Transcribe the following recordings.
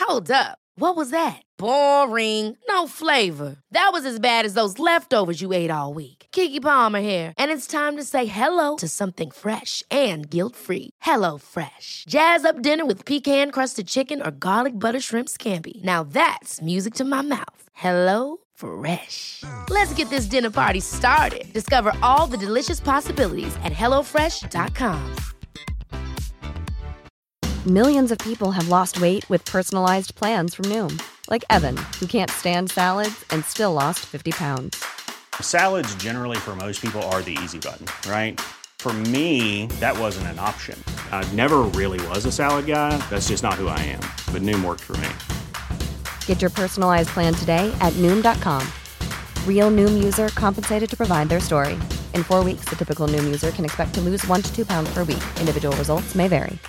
Hold up. What was that? Boring. No flavor. That was as bad as those leftovers you ate all week. Keke Palmer here, and it's time to say hello to something fresh and guilt-free. Hello Fresh. Jazz up dinner with pecan-crusted chicken or garlic butter shrimp scampi. Now that's music to my mouth. Hello Fresh. Let's get this dinner party started. Discover all the delicious possibilities at hellofresh.com. Millions of people have lost weight with personalized plans from Noom. Like Evan, who can't stand salads and still lost 50 pounds. Salads generally for most people are the easy button, right? For me, that wasn't an option. I never really was a salad guy. That's just not who I am. But Noom worked for me. Get your personalized plan today at Noom.com. Real Noom user compensated to provide their story. In 4 weeks, the typical Noom user can expect to lose 1 to 2 pounds per week. Individual results may vary.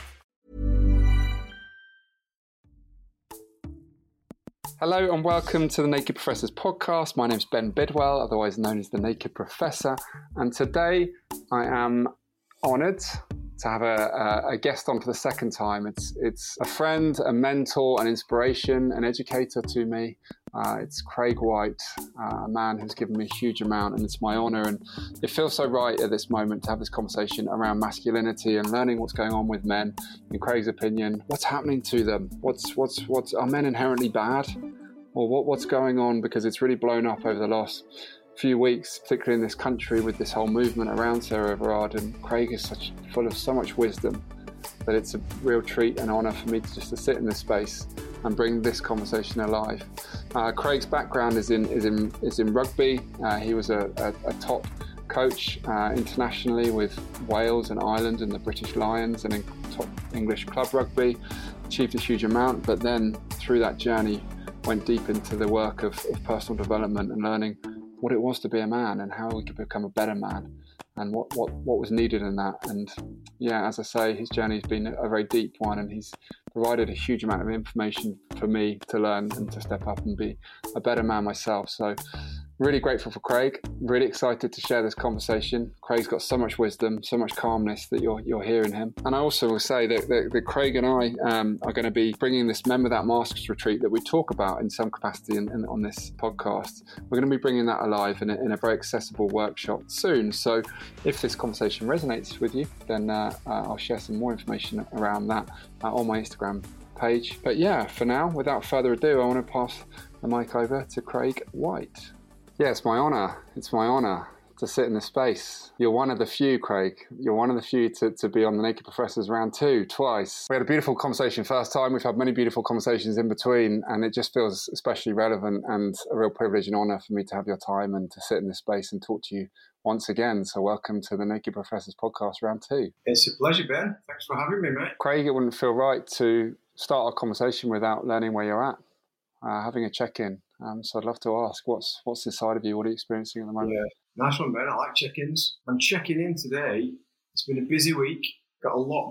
Hello and welcome to the Naked Professors podcast. My name's Ben Bidwell, otherwise known as the Naked Professor. And today I am honoured to have a guest on for the second time. It's a friend, a mentor, an inspiration, an educator to me. It's Craig White, a man who's given me a huge amount, and it's my honour. And it feels so right at this moment to have this conversation around masculinity and learning what's going on with men. In Craig's opinion, what's happening to them? Are men inherently bad? Or what's going on? Because it's really blown up over the last few weeks, particularly in this country with this whole movement around Sarah Everard. And Craig is full of so much wisdom that it's a real treat and honour for me to sit in this space and bring this conversation alive. Craig's background is in rugby. He was a top coach internationally with Wales and Ireland and the British Lions and in top English club rugby. Achieved a huge amount, but then through that journey went deep into the work of personal development and learning what it was to be a man and how we could become a better man and what was needed in that. And yeah, as I say, his journey has been a very deep one, and he's provided a huge amount of information for me to learn and to step up and be a better man myself. So really grateful for Craig, really excited to share this conversation. Craig's got so much wisdom, so much calmness that you're hearing him. And I also will say that Craig and I are going to be bringing this Men Without Masks retreat that we talk about in some capacity on this podcast. We're going to be bringing that alive in a very accessible workshop soon. So if this conversation resonates with you, then I'll share some more information around that on my Instagram page. But yeah, for now, without further ado, I want to pass the mic over to Craig White. Yeah, it's my honour. It's my honour to sit in this space. You're one of the few, Craig. You're one of the few to be on the Naked Professors round 2, twice. We had a beautiful conversation first time. We've had many beautiful conversations in between, and it just feels especially relevant and a real privilege and honour for me to have your time and to sit in this space and talk to you once again. So welcome to the Naked Professors podcast round 2. It's a pleasure, Ben. Thanks for having me, mate. Craig, it wouldn't feel right to start our conversation without learning where you're at, having a check-in. So I'd love to ask, what's inside of you? What are you experiencing at the moment? Yeah, nice one, Ben. I like check-ins. I'm checking in today. It's been a busy week. Got a lot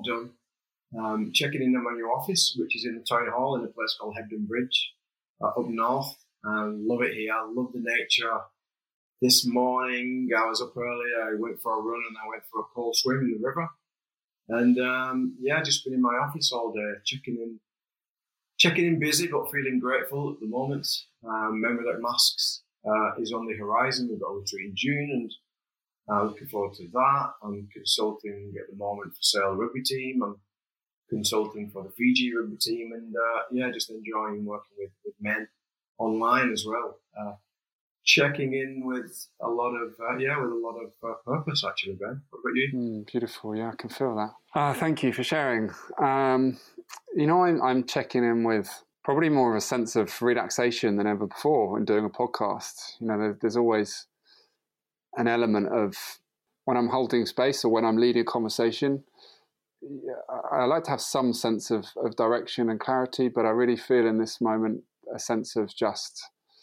done. Checking in on my new office, which is in the town hall in a place called Hebden Bridge, up north. Love it here. Love the nature. This morning, I was up early. I went for a run and I went for a cold swim in the river. And just been in my office all day, checking in busy, but feeling grateful at the moment. Men Without Masks is on the horizon. We've got a retreat in June, and looking forward to that. I'm consulting at the moment for Sale Rugby Team. I'm consulting for the Fiji Rugby Team, and just enjoying working with men online as well. Checking in with a lot of purpose, actually, Ben. What about you? Beautiful. Yeah, I can feel that. Thank you for sharing. I'm checking in with probably more of a sense of relaxation than ever before when doing a podcast. There's always an element of when I'm holding space or when I'm leading a conversation, I like to have some sense of direction and clarity, but I really feel in this moment a sense of just,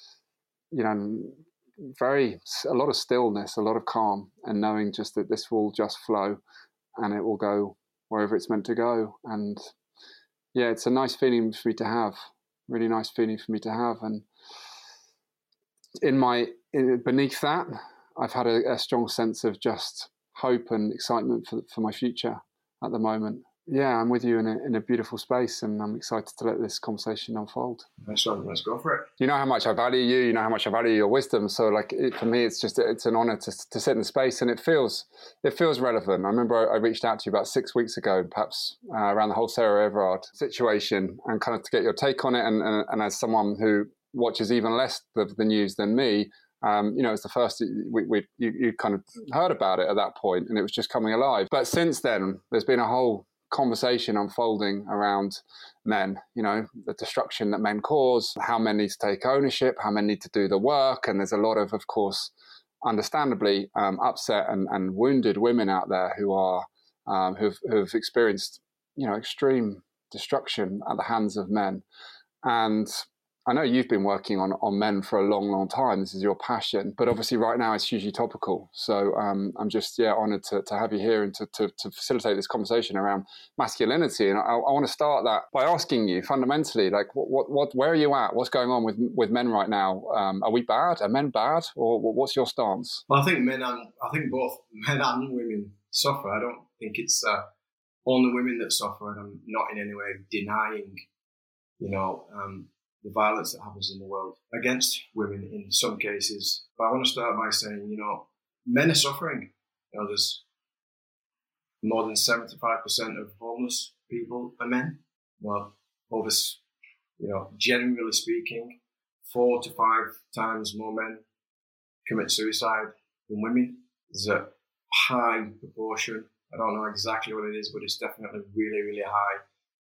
a lot of stillness, a lot of calm, and knowing just that this will just flow and it will go wherever it's meant to go. And yeah, it's a nice feeling for me to have, really nice feeling for me to have. And beneath that, I've had a strong sense of just hope and excitement for my future at the moment. Yeah, I'm with you in a beautiful space, and I'm excited to let this conversation unfold. Nice one. Let's go for it. You know how much I value you. You know how much I value your wisdom. So, for me, it's an honor to sit in the space, and it feels relevant. I remember I reached out to you about 6 weeks ago, perhaps around the whole Sarah Everard situation, and kind of to get your take on it. And as someone who watches even less the news than me, it's the first you kind of heard about it at that point, and it was just coming alive. But since then, there's been a whole conversation unfolding around men, the destruction that men cause, how men need to take ownership, how men need to do the work. And there's a lot of course, understandably upset and wounded women out there who are who've experienced, extreme destruction at the hands of men. And I know you've been working on men for a long, long time. This is your passion, but obviously right now it's hugely topical. So I'm just honoured to have you here and to facilitate this conversation around masculinity. And I want to start that by asking you fundamentally, like, where are you at? What's going on with men right now? Are we bad? Are men bad? Or what's your stance? Well, I think both men and women suffer. I don't think it's only women that suffer, and I'm not in any way denying, the violence that happens in the world against women in some cases. But I want to start by saying, men are suffering. There's more than 75% of homeless people are men. Well, over, generally speaking, 4 to 5 times more men commit suicide than women. There's a high proportion. I don't know exactly what it is, but it's definitely really, really high.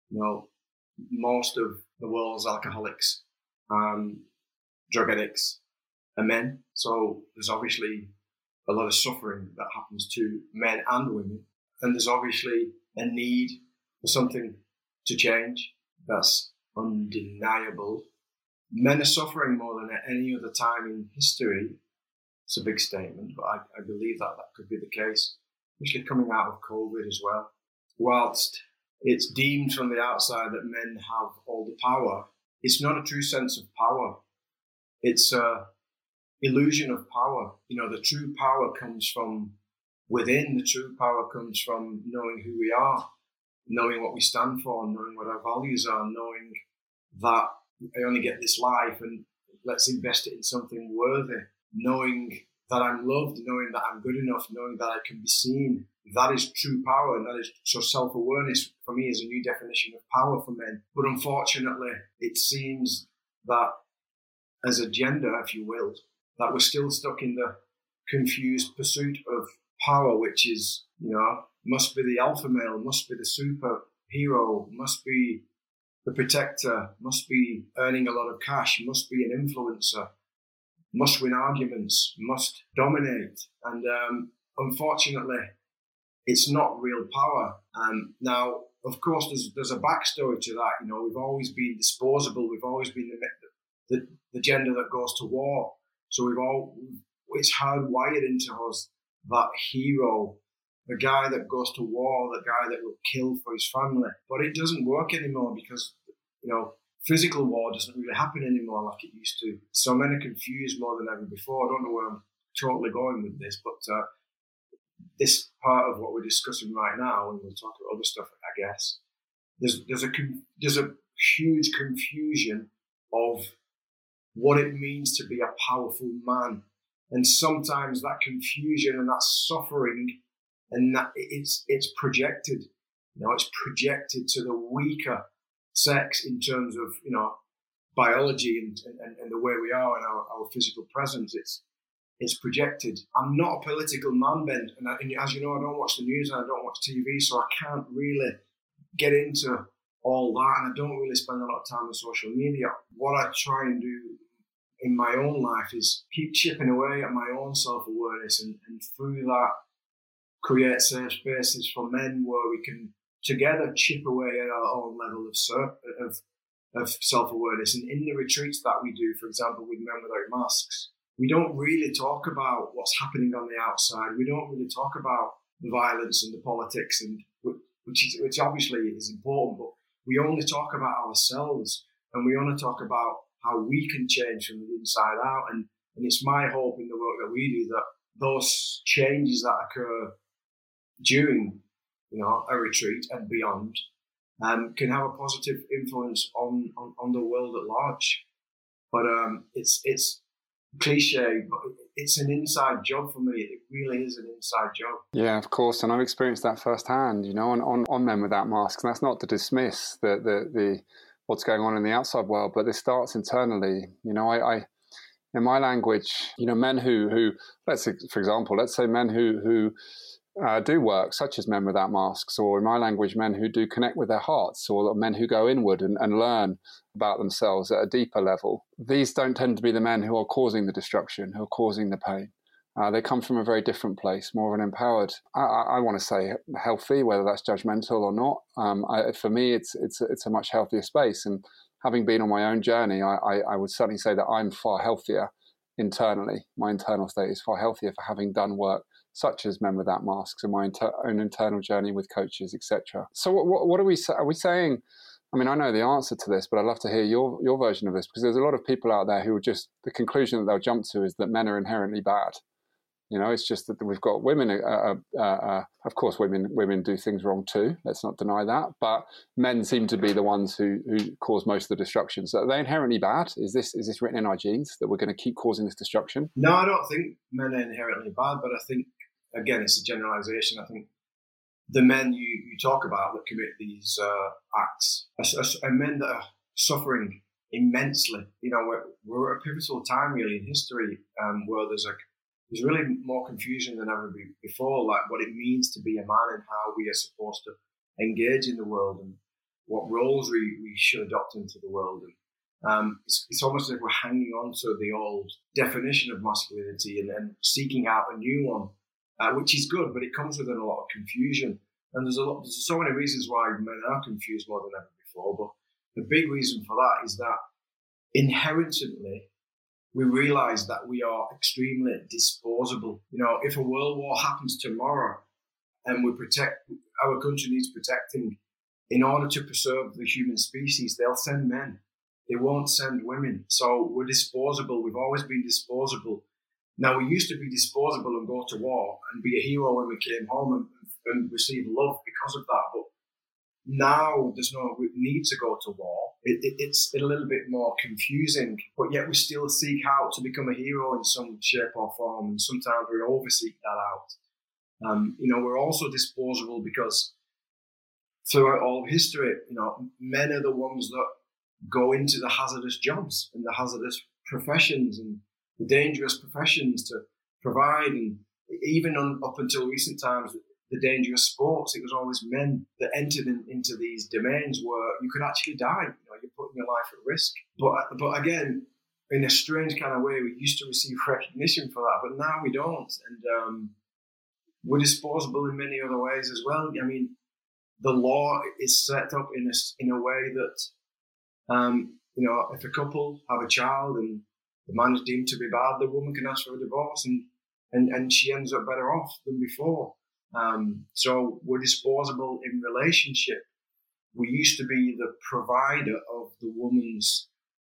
Most of the world's alcoholics and drug addicts are men. So there's obviously a lot of suffering that happens to men and women. And there's obviously a need for something to change. That's undeniable. Men are suffering more than at any other time in history. It's a big statement, but I believe that could be the case, especially coming out of COVID as well. Whilst it's deemed from the outside that men have all the power, it's not a true sense of power. It's an illusion of power. The true power comes from within. The true power comes from knowing who we are, knowing what we stand for, knowing what our values are, knowing that I only get this life and let's invest it in something worthy, knowing that I'm loved, knowing that I'm good enough, knowing that I can be seen. That is true power, and that is so self-awareness for me is a new definition of power for men. But unfortunately, it seems that as a gender, if you will, that we're still stuck in the confused pursuit of power, which is, must be the alpha male, must be the superhero, must be the protector, must be earning a lot of cash, must be an influencer, must win arguments, must dominate. And unfortunately, it's not real power. Now, of course, there's a backstory to that. We've always been disposable. We've always been the gender that goes to war. So it's hardwired into us, that hero, the guy that goes to war, the guy that will kill for his family. But it doesn't work anymore because, physical war doesn't really happen anymore like it used to. So men are confused more than ever before. I don't know where I'm totally going with this, but this part of what we're discussing right now, and we'll talk about other stuff, I guess, there's a huge confusion of what it means to be a powerful man. And sometimes that confusion and that suffering, and that it's projected, it's projected to the weaker sex in terms of, biology and the way we are and our physical presence. It's projected. I'm not a political man, Ben, and as you know, I don't watch the news and I don't watch TV, so I can't really get into all that, and I don't really spend a lot of time on social media. What I try and do in my own life is keep chipping away at my own self-awareness, and through that create safe spaces for men where we can together chip away at our own level of self-awareness. And in the retreats that we do, for example, with Men Without Masks, we don't really talk about what's happening on the outside. We don't really talk about the violence and the politics, and which obviously is important, but we only talk about ourselves, and we only talk about how we can change from the inside out. And it's my hope in the work that we do that those changes that occur during a retreat and beyond, can have a positive influence on the world at large. But it's cliche, but it's an inside job for me. It really is an inside job. Yeah, of course, and I've experienced that firsthand. On Men Without Masks. And that's not to dismiss the what's going on in the outside world, but this starts internally. I in my language, men who let's say men who do work, such as Men Without Masks, or in my language, men who do connect with their hearts, or men who go inward and learn about themselves at a deeper level. These don't tend to be the men who are causing the destruction, who are causing the pain. They come from a very different place, more of an empowered, I want to say healthy, whether that's judgmental or not. For me, it's a much healthier space. And having been on my own journey, I would certainly say that I'm far healthier internally. My internal state is far healthier for having done work such as Men Without Masks and my own internal journey with coaches, etc. So what are we saying? I mean, I know the answer to this, but I'd love to hear your version of this, because there's a lot of people out there who are just, the conclusion that they'll jump to is that men are inherently bad. It's just that we've got women. Of course, women do things wrong too. Let's not deny that. But men seem to be the ones who cause most of the destruction. So are they inherently bad? Is this written in our genes that we're going to keep causing this destruction? No, I don't think men are inherently bad. But I think, again, it's a generalization. I think the men you talk about that commit these acts are men that are suffering immensely. We're at a pivotal time really in history where there's really more confusion than ever before, like what it means to be a man and how we are supposed to engage in the world and what roles we should adopt into the world. And it's almost as if we're hanging on to the old definition of masculinity and then seeking out a new one, which is good, but it comes with a lot of confusion. And there's so many reasons why men are confused more than ever before. But the big reason for that is that inherently, we realize that we are extremely disposable. If a world war happens tomorrow and our country needs protecting, in order to preserve the human species, they'll send men. They won't send women. So we're disposable. We've always been disposable. Now, we used to be disposable and go to war and be a hero when we came home and receive love because of that. But now there's no need to go to war. It's a little bit more confusing, but yet we still seek out to become a hero in some shape or form, and sometimes we overseek that out. We're also disposable because throughout all history, men are the ones that go into the hazardous jobs and the hazardous professions and the dangerous professions to provide, and even up until recent times, the dangerous sports, it was always men that entered into these domains where you could actually die. You're putting your life at risk. But again, in a strange kind of way, we used to receive recognition for that, but now we don't. And we're disposable in many other ways as well. I mean, the law is set up in a way that, if a couple have a child and the man is deemed to be bad, the woman can ask for a divorce and she ends up better off than before. So we're disposable in relationship. We used to be the provider of the woman's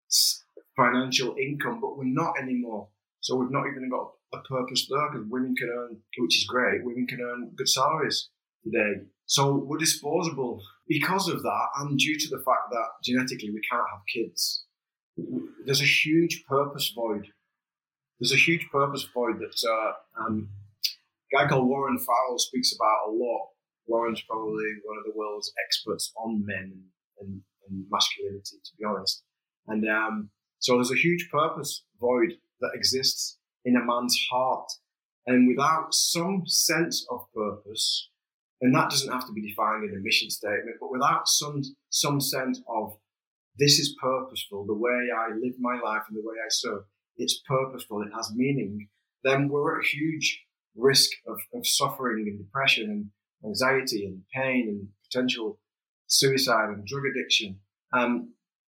financial income, but we're not anymore. So we've not even got a purpose there, because women can earn, which is great, women can earn good salaries today. So we're disposable because of that, and due to the fact that genetically we can't have kids. There's a huge purpose void. There's a huge purpose void that a guy called Warren Farrell speaks about a lot. Warren's probably one of the world's experts on men and masculinity, to be honest. And so there's a huge purpose void that exists in a man's heart. And without some sense of purpose, and that doesn't have to be defined in a mission statement, but without some sense of this is purposeful, the way I live my life and the way I serve, it's purposeful, it has meaning, then we're at a huge risk of suffering and depression and anxiety and pain and potential suicide and drug addiction. And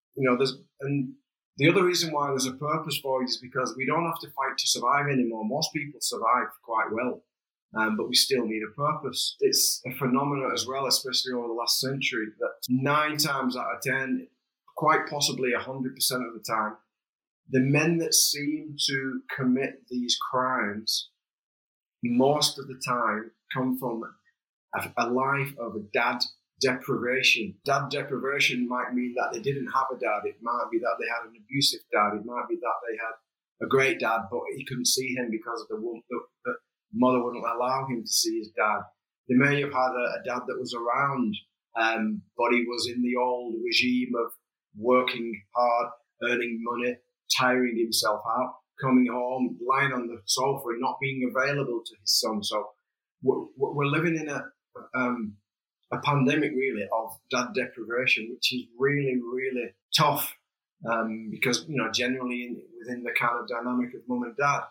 the other reason why there's a purpose for it is because we don't have to fight to survive anymore. Most people survive quite well, but we still need a purpose. It's a phenomenon as well, especially over the last century, that 9 times out of 10, quite possibly 100% of the time, the men that seem to commit these crimes most of the time come from a life of a dad deprivation. Dad deprivation might mean that they didn't have a dad. It might be that they had an abusive dad. It might be that they had a great dad, but he couldn't see him because the mother wouldn't allow him to see his dad. They may have had a dad that was around, but he was in the old regime of working hard, earning money, tiring himself out, coming home, lying on the sofa and not being available to his son. So we're living in a pandemic, really, of dad deprivation, which is really, really tough because, generally within the kind of dynamic of mum and dad,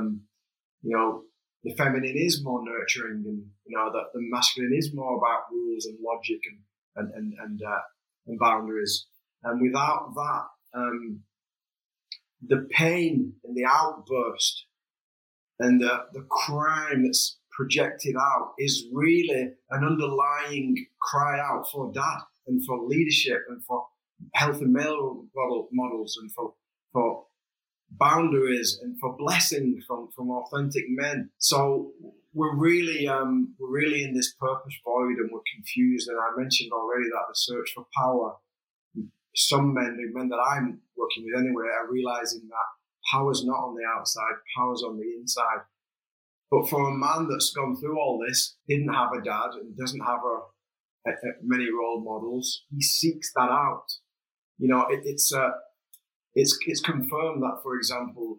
the feminine is more nurturing and, that the masculine is more about rules and logic and boundaries. And without that, the pain and the outburst and the crime that's projected out is really an underlying cry out for dad and for leadership and for healthy male models and for boundaries and for blessing from authentic men. So we're really in this purpose void and we're confused. And I mentioned already that the search for power, some men, the men that I'm working with anyway, are realizing that power's not on the outside, power's on the inside. But for a man that's gone through all this, didn't have a dad and doesn't have many role models, he seeks that out. It's confirmed that, for example,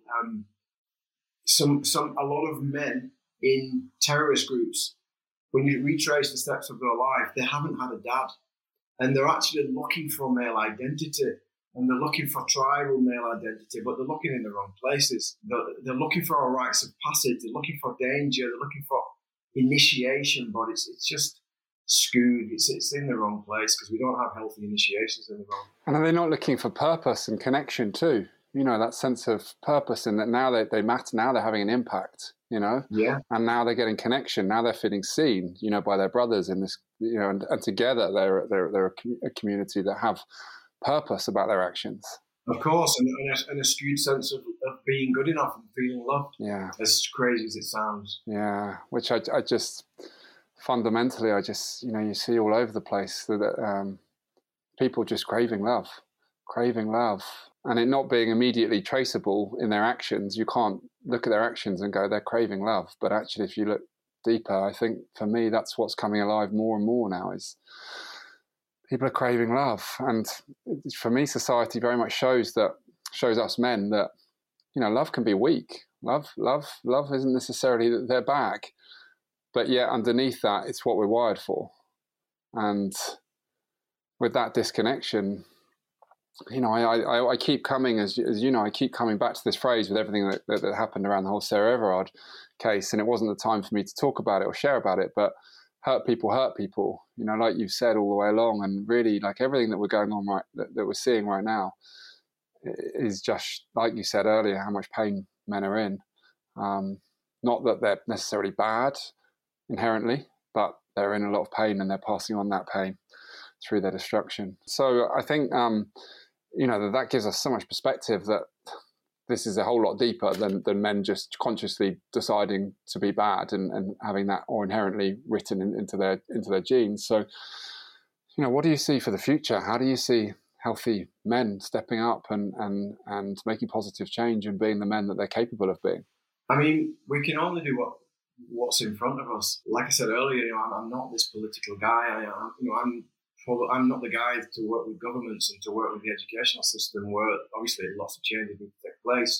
a lot of men in terrorist groups, when you retrace the steps of their life, they haven't had a dad, and they're actually looking for male identity. And they're looking for tribal male identity, but they're looking in the wrong places. They're looking for a rites of passage. They're looking for danger. They're looking for initiation, but it's just skewed. It's in the wrong place because we don't have healthy initiations in the wrong. And are they not looking for purpose and connection too? That sense of purpose, and that now they matter. Now they're having an impact. Yeah. And now they're getting connection. Now they're feeling seen. by their brothers in this. And together they're a community that have purpose about their actions. Of course, and a skewed sense of being good enough and feeling loved. Yeah. As crazy as it sounds. Yeah, which I just fundamentally, you see all over the place that people just craving love, and it not being immediately traceable in their actions. You can't look at their actions and go, they're craving love. But actually, if you look deeper, I think for me, that's what's coming alive more and more now is people are craving love. And for me, society very much shows us men that, love can be weak. Love isn't necessarily that they're back, but yet underneath that, it's what we're wired for. And with that disconnection, I keep coming, as I keep coming back to this phrase with everything that happened around the whole Sarah Everard case. And it wasn't the time for me to talk about it or share about it, but hurt people, like you've said all the way along. And really, like everything that we're going on that we're seeing right now is just, like you said earlier, how much pain men are in. Not that they're necessarily bad inherently, but they're in a lot of pain and they're passing on that pain through their destruction. So I think, that gives us so much perspective that this is a whole lot deeper than men just consciously deciding to be bad and having that or inherently written into their genes. So, what do you see for the future? How do you see healthy men stepping up and making positive change and being the men that they're capable of being? I mean, we can only do what's in front of us. Like I said earlier, I'm not this political guy. I'm not the guy to work with governments and to work with the educational system, where obviously lots of changes need to take place.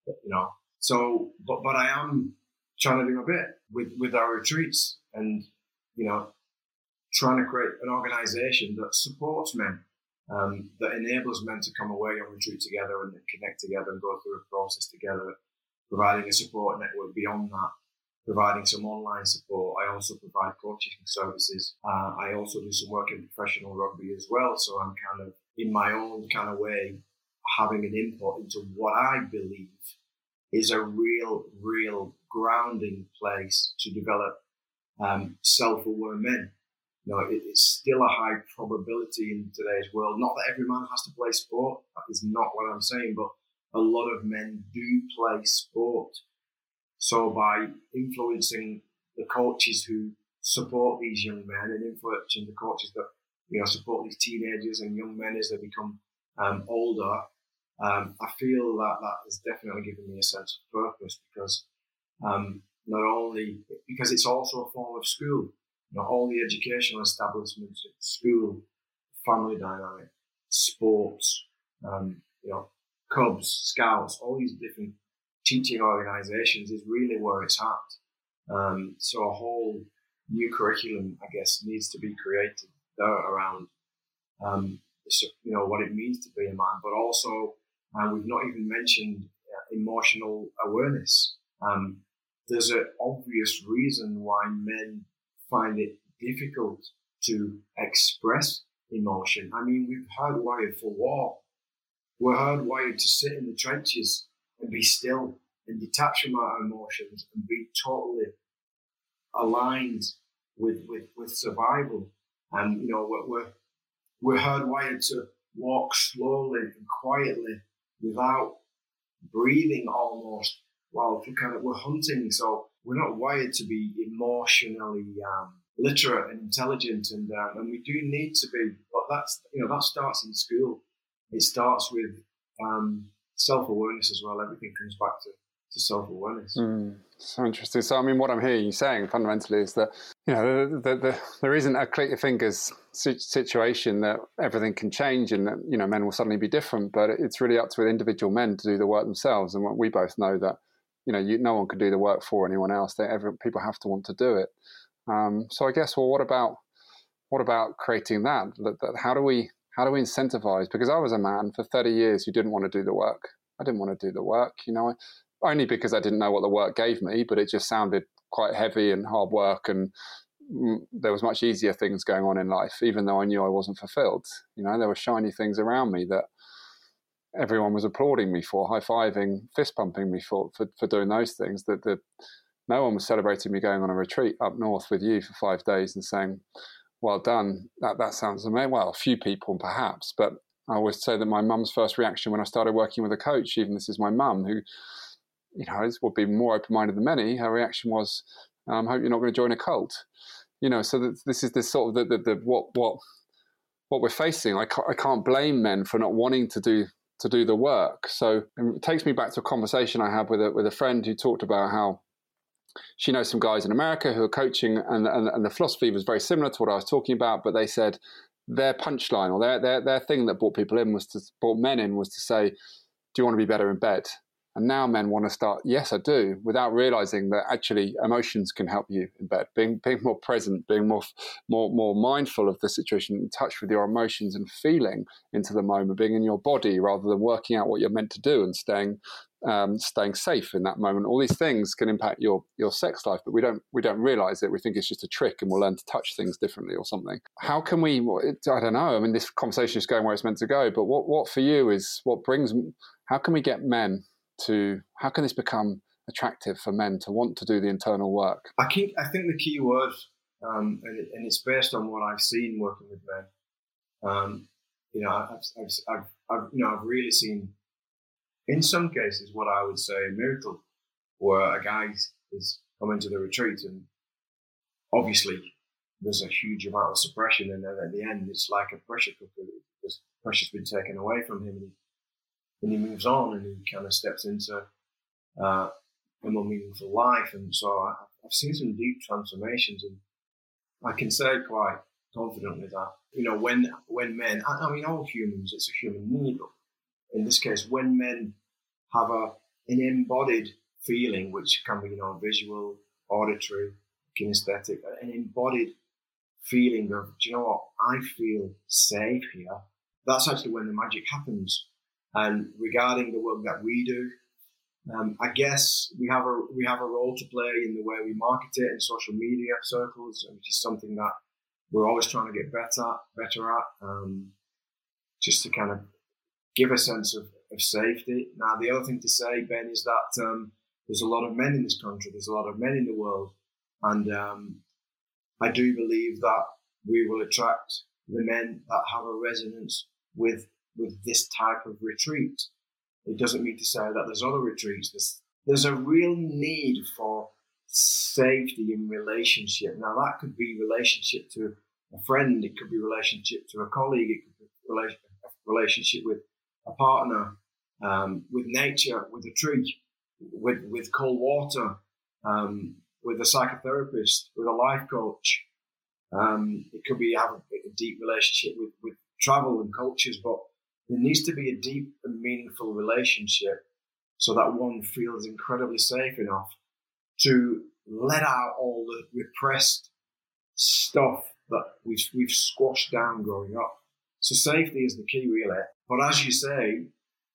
But I am trying to do a bit with our retreats and trying to create an organisation that supports men, that enables men to come away on retreat together and connect together and go through a process together, providing a support network beyond that, providing some online support. I also provide coaching services. I also do some work in professional rugby as well. So I'm kind of, in my own kind of way, having an input into what I believe is a real grounding place to develop self-aware men. It's still a high probability in today's world. Not that every man has to play sport. That is not what I'm saying, but a lot of men do play sport. So by influencing the coaches who support these young men and influencing the coaches that, support these teenagers and young men as they become older. I feel that has definitely given me a sense of purpose because not only because it's also a form of school. All the educational establishments, school, family dynamic, sports, Cubs, Scouts, all these different teaching organisations is really where it's at. So a whole new curriculum, I guess, needs to be created there around, what it means to be a man, but also we've not even mentioned emotional awareness. There's an obvious reason why men find it difficult to express emotion. I mean, we're hardwired for war. We're hardwired to sit in the trenches and be still and detach from our emotions and be totally aligned with survival. And we're hardwired to walk slowly and quietly without breathing almost while we're hunting. So we're not wired to be emotionally literate and intelligent, and we do need to be. But that starts in school. It starts with self-awareness as well. Everything comes back to self-awareness. So interesting. So, I mean, what I'm hearing you saying fundamentally is that, there isn't a click your fingers situation that everything can change and that, men will suddenly be different, but it's really up to individual men to do the work themselves. And we both know that, no one can do the work for anyone else. People have to want to do it. So I guess, well, what about creating that? How do we incentivize? Because I was a man for 30 years who didn't want to do the work. I didn't want to do the work, only because I didn't know what the work gave me, but it just sounded quite heavy and hard work, and there was much easier things going on in life, even though I knew I wasn't fulfilled. There were shiny things around me that everyone was applauding me for, high-fiving, fist-pumping me for doing those things, that no one was celebrating me going on a retreat up north with you for 5 days and saying, well done, that sounds amazing. Well, a few people perhaps, but I always say that my mum's first reaction when I started working with a coach, even this is my mum, who, would be more open-minded than many, her reaction was, I hope you're not going to join a cult. So this is this sort of what we're facing. I can't blame men for not wanting to do the work. So it takes me back to a conversation I had with a friend who talked about how she knows some guys in America who are coaching, and the philosophy was very similar to what I was talking about, but they said their punchline or their thing that brought men in was to say, do you want to be better in bed? And now men want to start, yes, I do, without realizing that actually emotions can help you in bed. Being more present, being more mindful of the situation, in touch with your emotions and feeling into the moment, being in your body rather than working out what you're meant to do and staying safe in that moment. All these things can impact your sex life, but we don't realize it. We think it's just a trick and we'll learn to touch things differently or something. How can we, I don't know, I mean, this conversation is going where it's meant to go, but what for you is how can we get men how can this become attractive for men to want to do the internal work? I think the key word, and it's based on what I've seen working with men. I've really seen, in some cases, what I would say a miracle, where a guy is coming to the retreat and obviously there's a huge amount of suppression, and then at the end it's like a pressure cooker. The pressure's been taken away from him, and he moves on and he kind of steps into a more meaningful life. And so I've seen some deep transformations, and I can say quite confidently that, when men, I mean, all humans, it's a human need, but in this case, when men have an embodied feeling, which can be, visual, auditory, kinesthetic, an embodied feeling of, do you know what, I feel safe here. That's actually when the magic happens. And regarding the work that we do, I guess we have a role to play in the way we market it in social media circles, which is something that we're always trying to get better at, just to kind of give a sense of safety. Now, the other thing to say, Ben, is that there's a lot of men in this country, there's a lot of men in the world, and I do believe that we will attract the men that have a resonance with this type of retreat. It doesn't mean to say that there's other retreats. There's a real need for safety in relationship. Now, that could be relationship to a friend, it could be relationship to a colleague, it could be relationship with a partner, with nature, with a tree, with cold water, with a psychotherapist, with a life coach. It could be have a deep relationship with travel and cultures, but there needs to be a deep and meaningful relationship so that one feels incredibly safe enough to let out all the repressed stuff that we've squashed down growing up. So safety is the key, really. But as you say,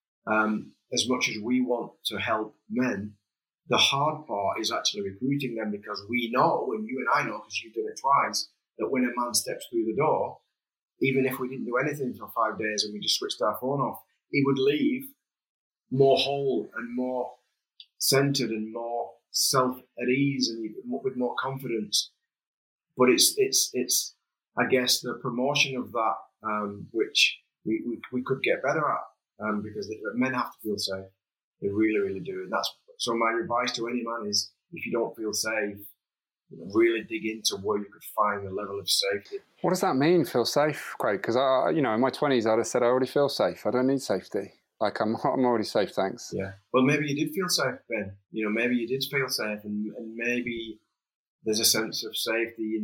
as much as we want to help men, the hard part is actually recruiting them, because we know, and you and I know, because you've done it twice, that when a man steps through the door, even if we didn't do anything for 5 days and we just switched our phone off, he would leave more whole and more centered and more self at ease and with more confidence. But it's I guess the promotion of that, which we could get better at, because men have to feel safe. They really, really do. And that's so my advice to any man is, if you don't feel safe, really dig into where you could find a level of safety. What does that mean, feel safe, Craig? Because in my 20s, I'd have said I already feel safe. I don't need safety. Like I'm already safe, thanks. Yeah. Well, maybe you did feel safe, Ben. Maybe you did feel safe, and maybe there's a sense of safety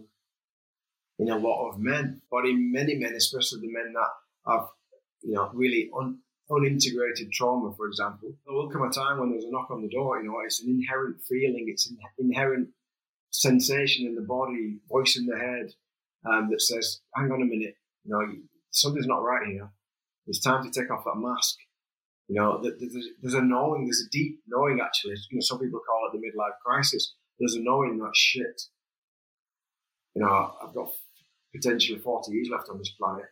in a lot of men, but in many men, especially the men that have really unintegrated trauma, for example, there will come a time when there's a knock on the door. It's an inherent feeling, it's an inherent sensation in the body, voice in the head that says, "Hang on a minute, something's not right here. It's time to take off that mask." There's a knowing, there's a deep knowing, actually. Some people call it the midlife crisis. There's a knowing that shit. I've got potentially 40 years left on this planet.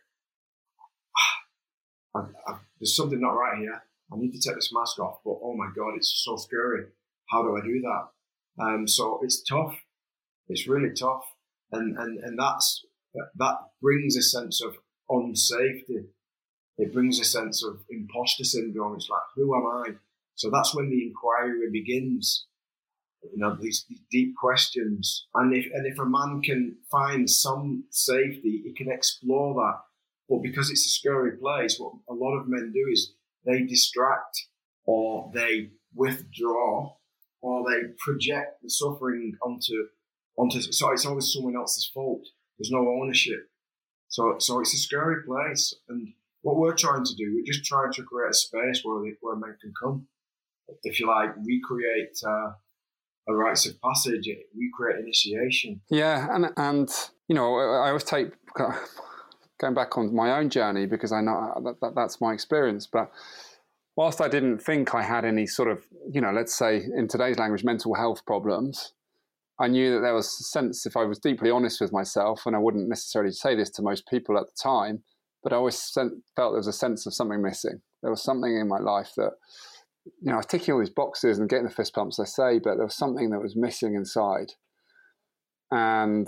There's something not right here. I need to take this mask off, but oh my God, it's so scary. How do I do that? So it's tough. It's really tough, and that brings a sense of unsafety. It brings a sense of imposter syndrome. It's like, who am I? So that's when the inquiry begins. These deep questions, and if a man can find some safety, he can explore that. But because it's a scary place, what a lot of men do is they distract, or they withdraw, or they project the suffering onto. So it's always someone else's fault. There's no ownership. So it's a scary place. And what we're trying to do, we're just trying to create a space where men can come, if you like, recreate a rites of passage, recreate initiation. Yeah, and I always take, going back on my own journey, because I know that's my experience, but whilst I didn't think I had any sort of, let's say in today's language, mental health problems, I knew that there was a sense, if I was deeply honest with myself, and I wouldn't necessarily say this to most people at the time, but I always felt there was a sense of something missing. There was something in my life that, I was ticking all these boxes and getting the fist pumps, I say, but there was something that was missing inside. And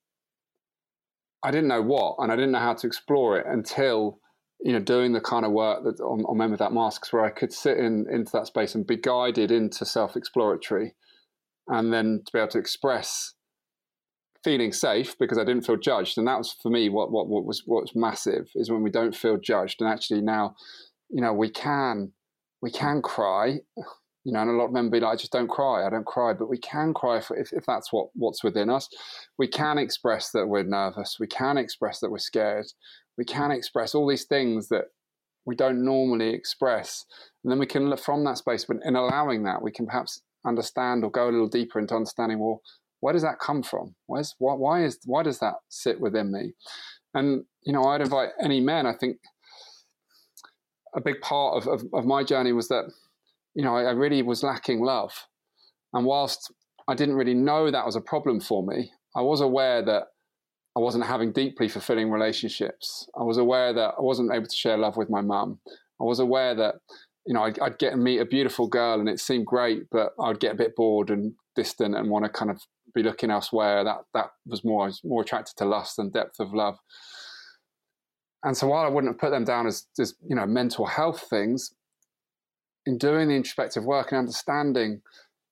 I didn't know what, and I didn't know how to explore it until, doing the kind of work that on Men Without Masks, where I could sit into that space and be guided into self-exploratory, and then to be able to express feeling safe because I didn't feel judged. And that was for me what was massive, is when we don't feel judged. And actually now, we can cry, and a lot of men be like, I just don't cry. I don't cry, but we can cry if that's what's within us. We can express that we're nervous. We can express that we're scared. We can express all these things that we don't normally express. And then we can look from that space, but in allowing that, we can perhaps understand or go a little deeper into understanding, well, where does that come from? Why does that sit within me? And, I'd invite any men. I think a big part of my journey was that, I really was lacking love. And whilst I didn't really know that was a problem for me, I was aware that I wasn't having deeply fulfilling relationships. I was aware that I wasn't able to share love with my mum. I was aware that, I'd get and meet a beautiful girl and it seemed great, but I'd get a bit bored and distant and want to kind of be looking elsewhere. That was I was more attracted to lust than depth of love. And so while I wouldn't have put them down as mental health things, in doing the introspective work and understanding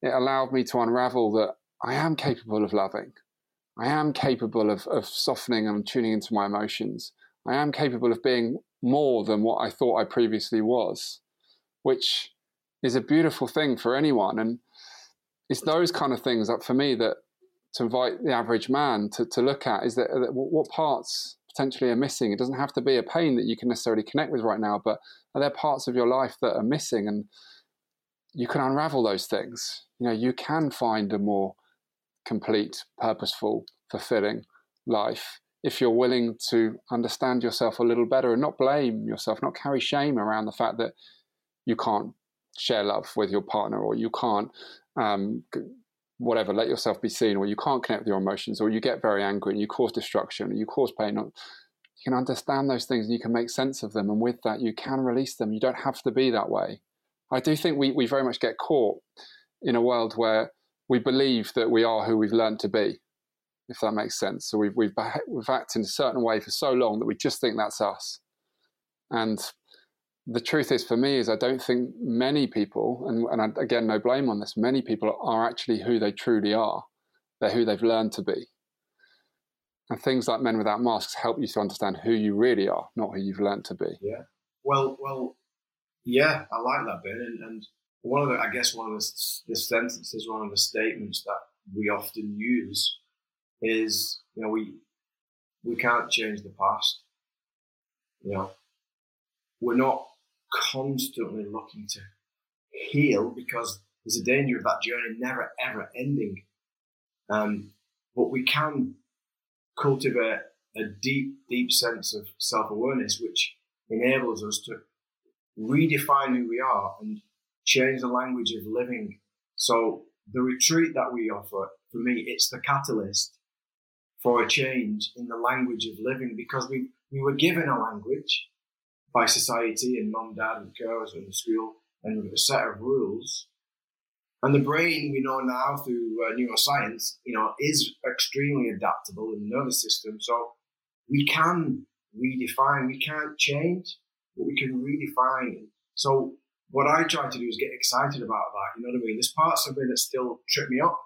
it allowed me to unravel that I am capable of loving. I am capable of softening and tuning into my emotions. I am capable of being more than what I thought I previously was, which is a beautiful thing for anyone. And it's those kind of things that, for me, that to invite the average man to look at is that what parts potentially are missing. It doesn't have to be a pain that you can necessarily connect with right now, but are there parts of your life that are missing? And you can unravel those things. You can find a more complete, purposeful, fulfilling life if you're willing to understand yourself a little better and not blame yourself, not carry shame around the fact that you can't share love with your partner, or you can't let yourself be seen, or you can't connect with your emotions, or you get very angry and you cause destruction, or you cause pain. You can understand those things and you can make sense of them, and with that you can release them. You don't have to be that way. I do think we very much get caught in a world where we believe that we are who we've learned to be, if that makes sense. So we've acted in a certain way for so long that we just think that's us. And the truth is, for me, is I don't think many people, and again, no blame on this, many people are actually who they truly are. They're who they've learned to be. And things like Men Without Masks help you to understand who you really are, not who you've learned to be. Yeah. Well, yeah, I like that, Ben. And one of the sentences, one of the statements that we often use is, we can't change the past. We're not constantly looking to heal, because there's a danger of that journey never ever ending. But we can cultivate a deep sense of self-awareness, which enables us to redefine who we are and change the language of living. So the retreat that we offer, for me, it's the catalyst for a change in the language of living, because we were given a language by society and mom, dad and carers and the school, and a set of rules. And the brain, we know now through neuroscience, is extremely adaptable in the nervous system. So we can redefine. We can't change, but we can redefine. So what I try to do is get excited about that. You know what I mean? There's parts of me that still trip me up.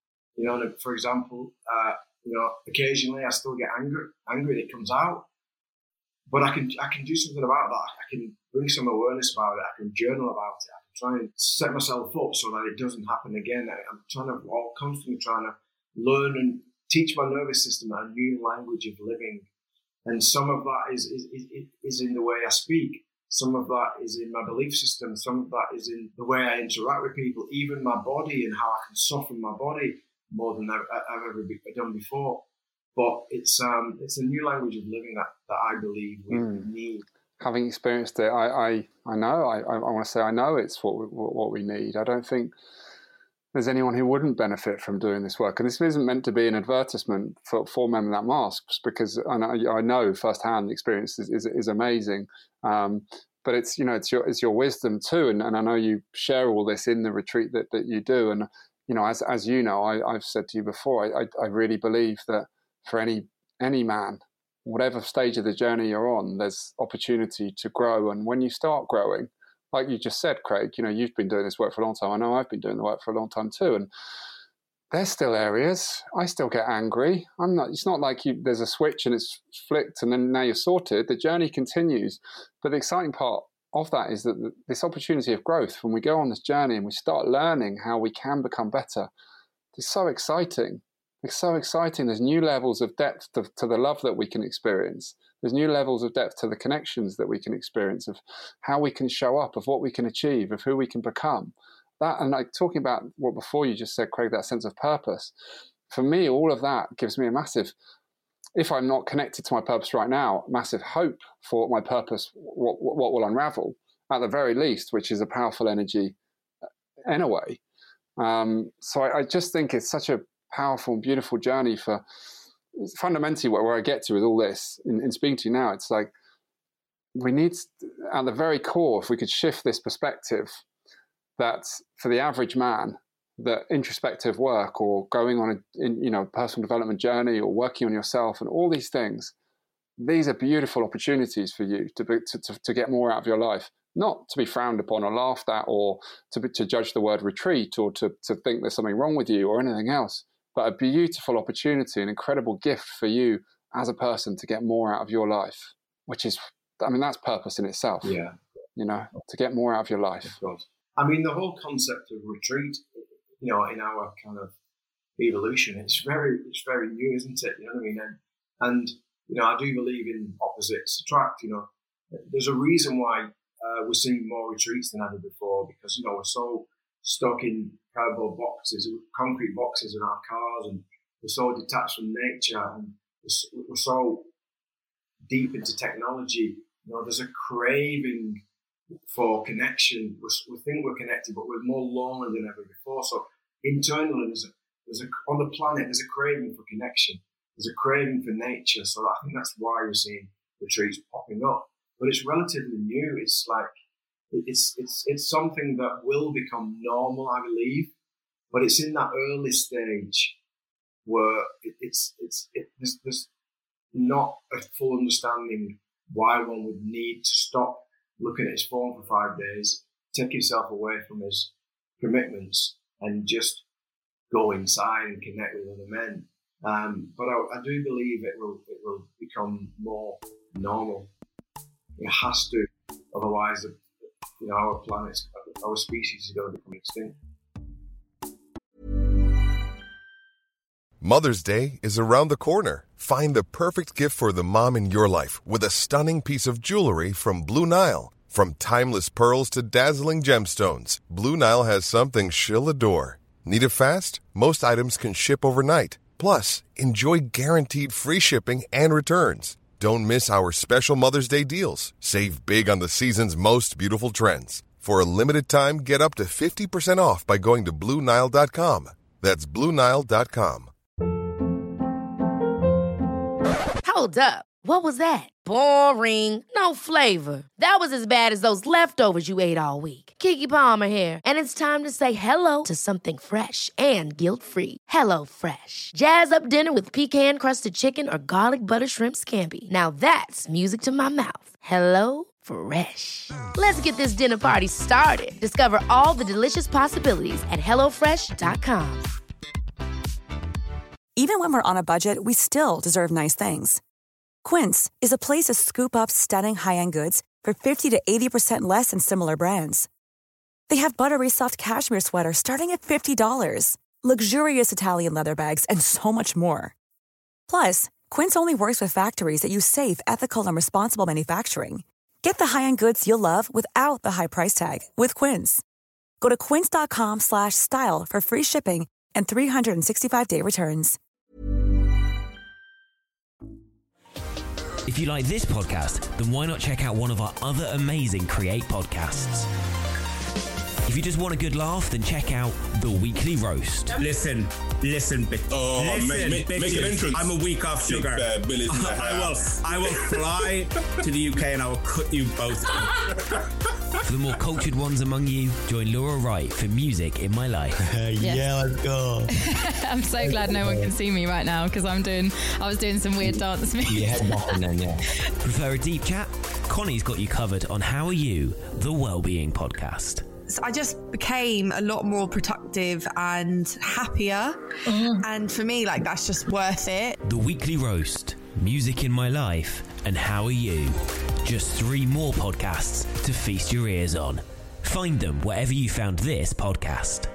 For example, occasionally I still get angry. It comes out. But I can do something about that. I can bring some awareness about it. I can journal about it. I can try and set myself up so that it doesn't happen again. I'm constantly trying to learn and teach my nervous system a new language of living. And some of that is in the way I speak. Some of that is in my belief system. Some of that is in the way I interact with people, even my body, and how I can soften my body more than I've ever done before. But it's a new language of living that I believe we need. Having experienced it, I know. I want to say I know it's what we need. I don't think there's anyone who wouldn't benefit from doing this work. And this isn't meant to be an advertisement for Men Without Masks, because I know firsthand the experience is amazing. But it's your wisdom too, and I know you share all this in the retreat that you do. And as you know, I've said to you before, I really believe that for any man, whatever stage of the journey you're on, there's opportunity to grow. And when you start growing, like you just said, Craig, you've been doing this work for a long time. I know I've been doing the work for a long time too. And there's still areas. I still get angry. It's not like there's a switch and it's flicked and then now you're sorted. The journey continues. But the exciting part of that is that this opportunity of growth, when we go on this journey and we start learning how we can become better, it's so exciting. It's so exciting. There's new levels of depth to the love that we can experience. There's new levels of depth to the connections that we can experience, of how we can show up, of what we can achieve, of who we can become. That, and like talking about what before you just said, Craig, that sense of purpose. For me, all of that gives me a massive, if I'm not connected to my purpose right now, massive hope for my purpose, what will unravel at the very least, which is a powerful energy anyway. So I just think it's such a powerful and beautiful journey for fundamentally where I get to with all this in speaking to you now. It's like we need, at the very core, if we could shift this perspective, that for the average man, that introspective work or going on a personal development journey or working on yourself and all these things, these are beautiful opportunities for you to get more out of your life, not to be frowned upon or laughed at, or to judge the word retreat, or to think there's something wrong with you or anything else, but a beautiful opportunity, an incredible gift for you as a person to get more out of your life, which is, I mean, that's purpose in itself. Yeah. You know, to get more out of your life. Of course. I mean, the whole concept of retreat, you know, in our kind of evolution, it's very new, isn't it? You know what I mean? And you know, I do believe in opposites attract. You know, there's a reason why we're seeing more retreats than ever before, because, you know, we're so stuck in cardboard boxes, concrete boxes in our cars, and we're so detached from nature, and we're so deep into technology. You know, there's a craving for connection. We think we're connected, but we're more lonely than ever before. So internally, there's on the planet, there's a craving for connection. There's a craving for nature. So I think that's why we're seeing retreats popping up. But it's relatively new. It's like it's something that will become normal, I believe. But it's in that early stage where there's not a full understanding why one would need to stop looking at his phone for 5 days, take himself away from his commitments, and just go inside and connect with other men. But I do believe it will become more normal. It has to, otherwise, you know, our planet, our species is going to become extinct. Mother's Day is around the corner. Find the perfect gift for the mom in your life with a stunning piece of jewelry from Blue Nile. From timeless pearls to dazzling gemstones, Blue Nile has something she'll adore. Need it fast? Most items can ship overnight. Plus, enjoy guaranteed free shipping and returns. Don't miss our special Mother's Day deals. Save big on the season's most beautiful trends. For a limited time, get up to 50% off by going to BlueNile.com. That's BlueNile.com. Hold up. What was that? Boring. No flavor. That was as bad as those leftovers you ate all week. Keke Palmer here, and it's time to say hello to something fresh and guilt-free. HelloFresh. Jazz up dinner with pecan-crusted chicken or garlic butter shrimp scampi. Now that's music to my mouth. HelloFresh. Let's get this dinner party started. Discover all the delicious possibilities at HelloFresh.com. Even when we're on a budget, we still deserve nice things. Quince is a place to scoop up stunning high-end goods for 50 to 80% less than similar brands. They have buttery soft cashmere sweaters starting at $50, luxurious Italian leather bags, and so much more. Plus, Quince only works with factories that use safe, ethical, and responsible manufacturing. Get the high-end goods you'll love without the high price tag with Quince. Go to quince.com/style for free shipping and 365-day returns. If you like this podcast, then why not check out one of our other amazing Create podcasts? If you just want a good laugh, then check out The Weekly Roast. Listen, bitch. Oh, make an entrance. I'm a week off sugar. I will fly to the UK and I will cut you both. For the more cultured ones among you, join Laura Wright for Music in My Life. Yeah, let's go. I'm so glad no one can see me right now because I was doing some weird dance moves. You head nothing then, yeah. Prefer a deep chat? Connie's got you covered on How Are You, the Wellbeing Podcast. So I just became a lot more productive and happier. And for me, like, that's just worth it. The Weekly Roast, Music in My Life, and How Are You? Just 3 more podcasts to feast your ears on. Find them wherever you found this podcast.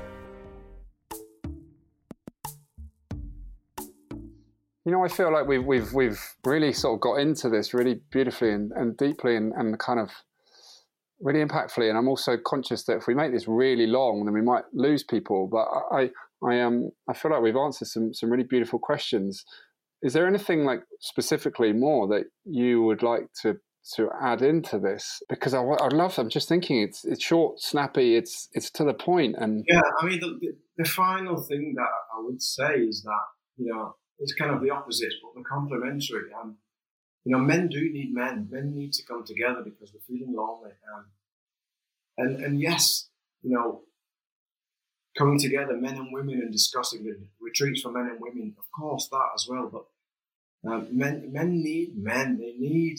You know, I feel like we've really sort of got into this really beautifully and deeply and kind of really impactfully. And I'm also conscious that if we make this really long, then we might lose people. But I feel like we've answered some really beautiful questions. Is there anything like specifically more that you would like to add into this? Because I'd love. I'm just thinking it's short, snappy. It's to the point. And yeah, I mean the final thing that I would say is that, you know, it's kind of the opposite, but the complementary. You know, men do need men. Men need to come together because we're feeling lonely. And yes, you know, coming together, men and women, and discussing the retreats for men and women, of course, that as well. But Men need men. They need,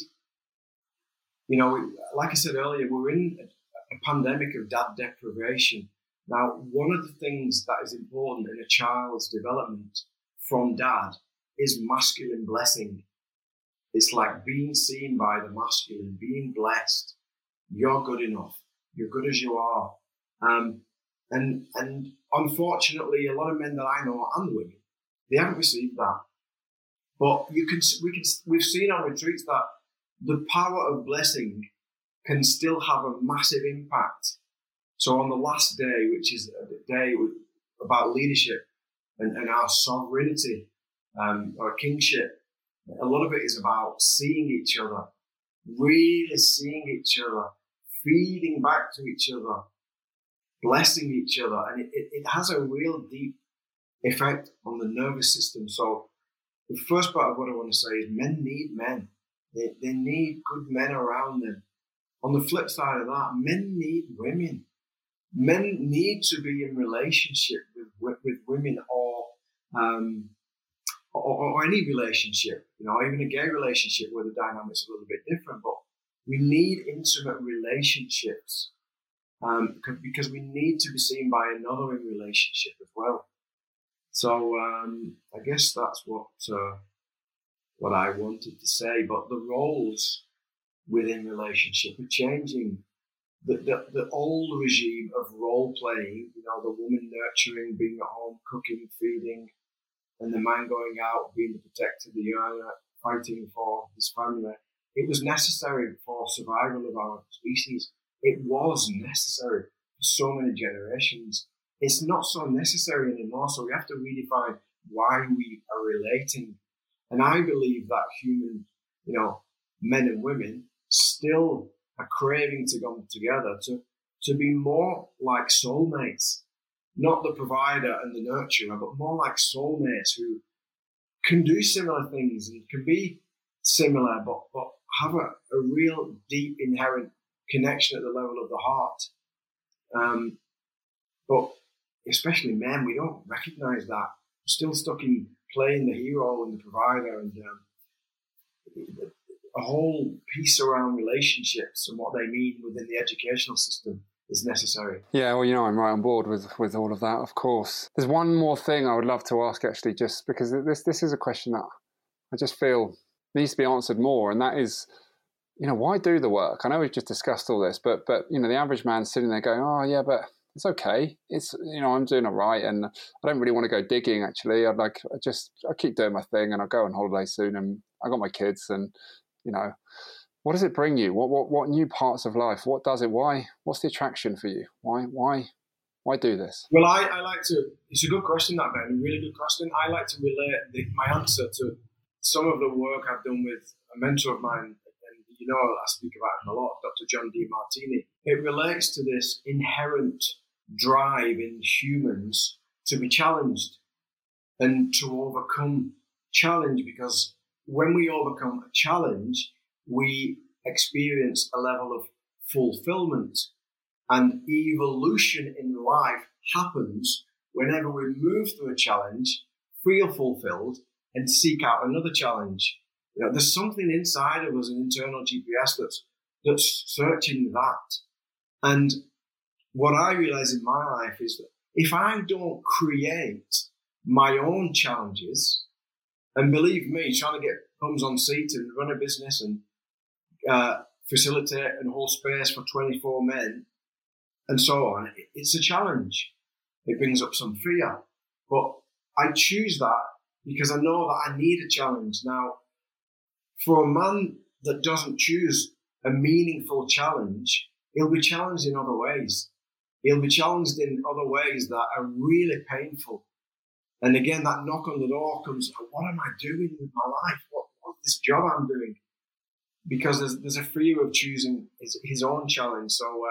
like I said earlier, we're in a pandemic of dad deprivation. Now, one of the things that is important in a child's development from dad is masculine blessing. It's like being seen by the masculine, being blessed. You're good enough. You're good as you are. And unfortunately, a lot of men that I know and women, they haven't received that. But we've seen on retreats that the power of blessing can still have a massive impact. So on the last day, which is a day about leadership and our sovereignty, our kingship, a lot of it is about seeing each other, really seeing each other, feeding back to each other, blessing each other. And it has a real deep effect on the nervous system. So the first part of what I want to say is men need men. They need good men around them. On the flip side of that, men need women. Men need to be in relationship with women or any relationship, even a gay relationship where the dynamics are a little bit different. But we need intimate relationships because we need to be seen by another in relationship as well. So I guess that's what I wanted to say. But the roles within relationship are changing. The old regime of role playing, the woman nurturing, being at home, cooking, feeding, and the man going out, being the protector, the earner, fighting for his family. It was necessary for survival of our species. It was necessary for so many generations. It's not so necessary anymore, so we have to redefine why we are relating. And I believe that human, men and women still are craving to come together to be more like soulmates, not the provider and the nurturer, but more like soulmates who can do similar things and can be similar, but have a real deep inherent connection at the level of the heart. But especially men, we don't recognize that. We're still stuck in playing the hero and the provider, and a whole piece around relationships and what they mean within the educational system is necessary. Yeah, well, I'm right on board with all of that, of course. There's one more thing I would love to ask, actually, just because this is a question that I just feel needs to be answered more, and that is, why do the work? I know we've just discussed all this, but the average man's sitting there going, oh yeah, but it's okay. It's, I'm doing all right, and I don't really want to go digging, actually. I keep doing my thing, and I'll go on holiday soon, and I got my kids, and what does it bring you? What new parts of life? What does it? Why? What's the attraction for you? Why do this? Well, I like to. It's a good question, that, Ben. A really good question. I like to relate my answer to some of the work I've done with a mentor of mine, and I speak about him a lot, Dr. John Demartini. It relates to this inherent drive in humans to be challenged and to overcome challenge, because when we overcome a challenge, we experience a level of fulfillment, and evolution in life happens whenever we move through a challenge, feel fulfilled, and seek out another challenge. There's something inside of us, an internal GPS that's searching that. And what I realize in my life is that if I don't create my own challenges, and believe me, trying to get bums on seats and run a business and facilitate and hold space for 24 men and so on, it's a challenge. It brings up some fear. But I choose that because I know that I need a challenge. Now, for a man that doesn't choose a meaningful challenge, he'll be challenged in other ways. He'll be challenged in other ways that are really painful. And again, that knock on the door comes, what am I doing with my life? What's this job I'm doing? Because there's a fear of choosing his own challenge. So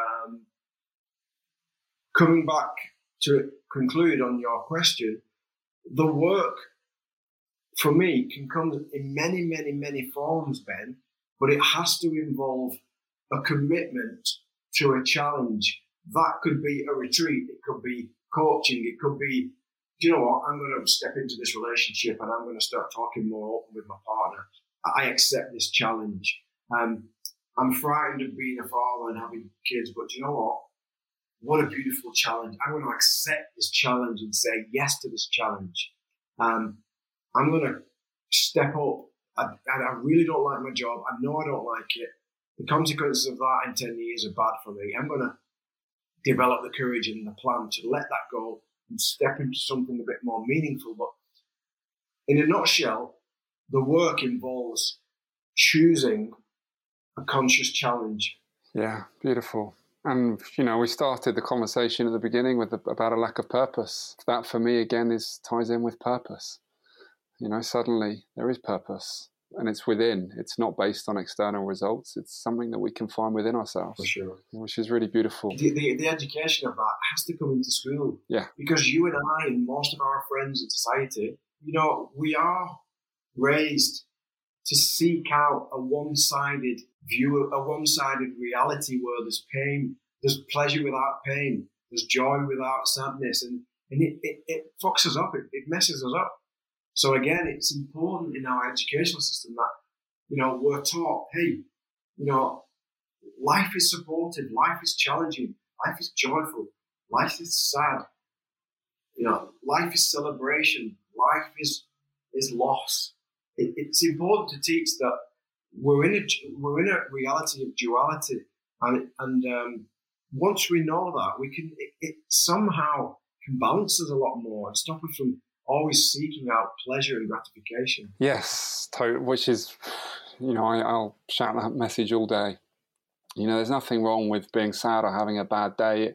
coming back to conclude on your question, the work for me can come in many, many, many forms, Ben, but it has to involve a commitment to a challenge. That could be a retreat, it could be coaching, it could be do you know what? I'm going to step into this relationship and I'm going to start talking more open with my partner. I accept this challenge. I'm frightened of being a father and having kids, but do you know what? What a beautiful challenge. I'm going to accept this challenge and say yes to this challenge. I'm going to step up. I really don't like my job. I know I don't like it. The consequences of that in 10 years are bad for me. I'm going to develop the courage and the plan to let that go and step into something a bit more meaningful. But in a nutshell, the work involves choosing a conscious challenge. Yeah, beautiful. And, you know, we started the conversation at the beginning about a lack of purpose. That, for me, again, ties in with purpose. You know, suddenly there is purpose, and it's within. It's not based on external results. It's something that we can find within ourselves. For sure. Which is really beautiful. The education of that has to come into school. Yeah. Because you and I and most of our friends in society, you know, we are raised to seek out a one-sided view, a one-sided reality where there's pain, there's pleasure without pain, there's joy without sadness, and it fucks us up, it messes us up. So again, it's important in our educational system that, you know, we're taught, hey, you know, life is supportive, life is challenging, life is joyful, life is sad, you know, life is celebration, life is loss. It's important to teach that we're in a reality of duality, and once we know that, we can it somehow can balance us a lot more and stop us from always seeking out pleasure and gratification. Yes, which is, you know, I'll shout that message all day. You know, there's nothing wrong with being sad or having a bad day.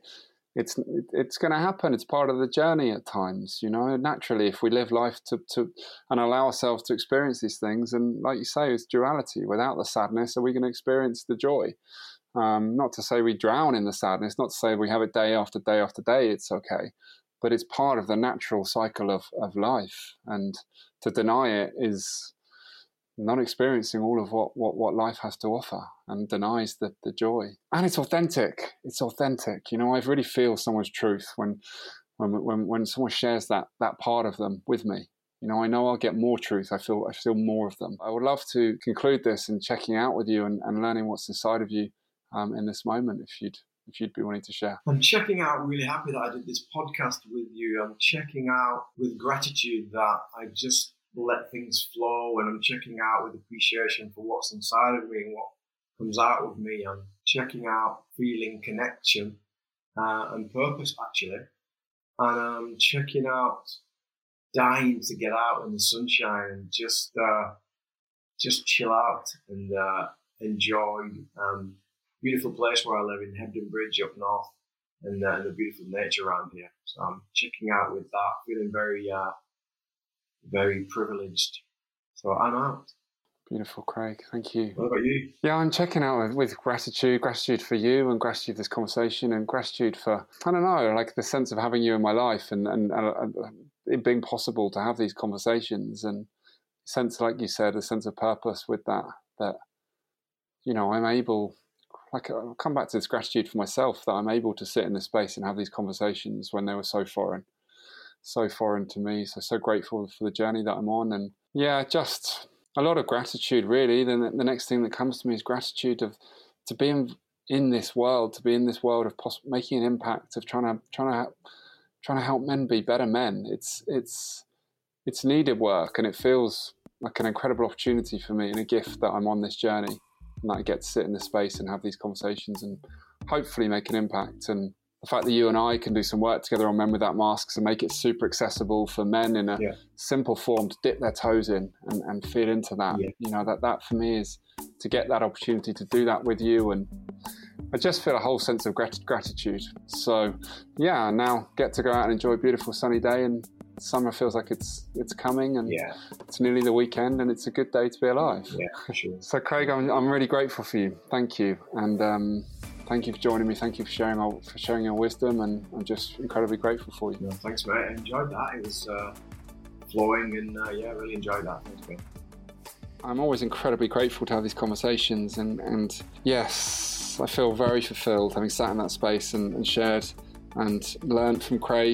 It's going to happen. It's part of the journey at times, you know. Naturally, if we live life to and allow ourselves to experience these things, and like you say, it's duality. Without the sadness, are we going to experience the joy? Not to say we drown in the sadness, not to say we have it day after day after day. It's okay, but it's part of the natural cycle of life, and to deny it is not experiencing all of what life has to offer, and denies the joy. And it's authentic. It's authentic. You know, I really feel someone's truth when someone shares that part of them with me. You know, I know I'll get more truth. I feel more of them. I would love to conclude this in checking out with you and learning what's inside of you in this moment, if you'd be wanting to share. I'm checking out, really happy that I did this podcast with you. I'm checking out with gratitude that I just let things flow, and I'm checking out with appreciation for what's inside of me and what comes out of me. I'm checking out feeling connection and purpose, actually. And I'm checking out dying to get out in the sunshine and just chill out and enjoy beautiful place where I live in Hebden Bridge up north, and the beautiful nature around here. So I'm checking out with that, feeling very very privileged. So I'm out. Beautiful, Craig. Thank you. What about you? Yeah, I'm checking out with gratitude for you, and gratitude for this conversation, and gratitude for, I don't know, like the sense of having you in my life, and it being possible to have these conversations, and sense, like you said, a sense of purpose with that, you know, I'm able, like, I'll come back to this gratitude for myself, that I'm able to sit in this space and have these conversations when they were so foreign to me. So grateful for the journey that I'm on. And yeah, just a lot of gratitude, really. Then the next thing that comes to me is gratitude to be in this world, of making an impact, of trying to help men be better men. It's needed work, and it feels like an incredible opportunity for me and a gift that I'm on this journey, and that I get to sit in this space and have these conversations and hopefully make an impact. And the fact that you and I can do some work together on Men Without Masks and make it super accessible for men in a simple form to dip their toes in and feel into that. Yeah. You know, that for me is to get that opportunity to do that with you. And I just feel a whole sense of gratitude. So yeah, now get to go out and enjoy a beautiful sunny day, and summer feels like it's coming, and it's nearly the weekend, and it's a good day to be alive. Yeah, for sure. So Craig, I'm really grateful for you. Thank you. And thank you for joining me. Thank you for sharing your wisdom, and I'm just incredibly grateful for you. No, thanks, mate. I enjoyed that. It was flowing, and really enjoyed that. Thanks, mate. I'm always incredibly grateful to have these conversations, and yes, I feel very fulfilled having sat in that space and shared and learned from Craig.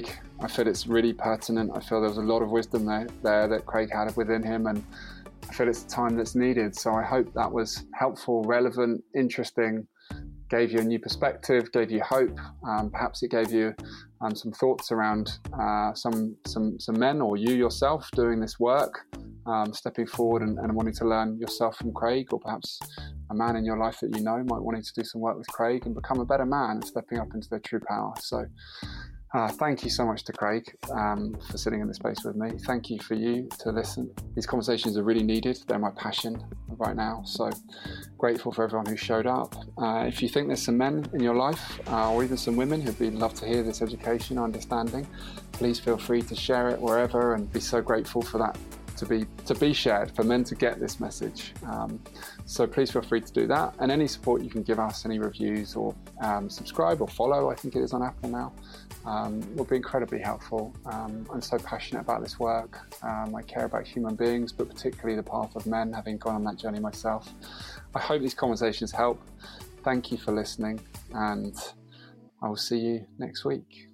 I feel it's really pertinent. I feel there was a lot of wisdom there that Craig had within him, and I feel it's the time that's needed. So I hope that was helpful, relevant, interesting, gave you a new perspective, gave you hope. Perhaps it gave you some thoughts around some men or you yourself doing this work, stepping forward and wanting to learn yourself from Craig, or perhaps a man in your life that you know might wanting to do some work with Craig and become a better man and stepping up into their true power. So thank you so much to Craig for sitting in this space with me. Thank you for you to listen. These conversations are really needed. They're my passion right now. So grateful for everyone who showed up. If you think there's some men in your life or even some women who'd love to hear this education or understanding, please feel free to share it wherever, and be so grateful for that to be shared, for men to get this message. So please feel free to do that, and any support you can give us, any reviews or subscribe or follow, I think it is on Apple now, will be incredibly helpful. I'm so passionate about this work. I care about human beings, but particularly the path of men, having gone on that journey myself. I hope these conversations help. Thank you for listening, and I will see you next week.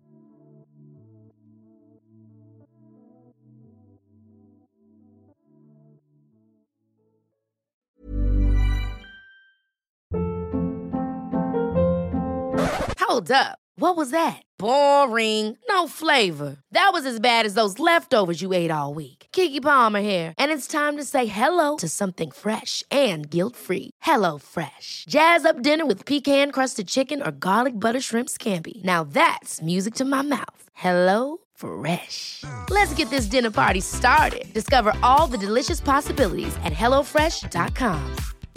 Hold up. What was that? Boring. No flavor. That was as bad as those leftovers you ate all week. Keke Palmer here, and it's time to say hello to something fresh and guilt-free. Hello Fresh. Jazz up dinner with pecan-crusted chicken or garlic butter shrimp scampi. Now that's music to my mouth. Hello Fresh. Let's get this dinner party started. Discover all the delicious possibilities at hellofresh.com.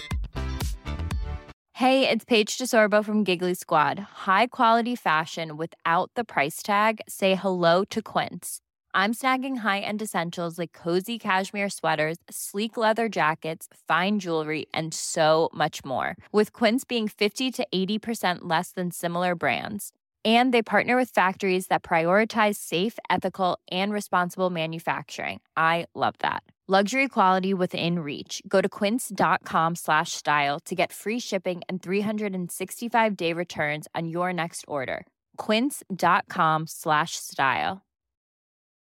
Hey, it's Paige DeSorbo from Giggly Squad. High quality fashion without the price tag. Say hello to Quince. I'm snagging high-end essentials like cozy cashmere sweaters, sleek leather jackets, fine jewelry, and so much more. With Quince being 50 to 80% less than similar brands. And they partner with factories that prioritize safe, ethical, and responsible manufacturing. I love that. Luxury quality within reach. Go to quince.com/style to get free shipping and 365-day returns on your next order. Quince.com/style.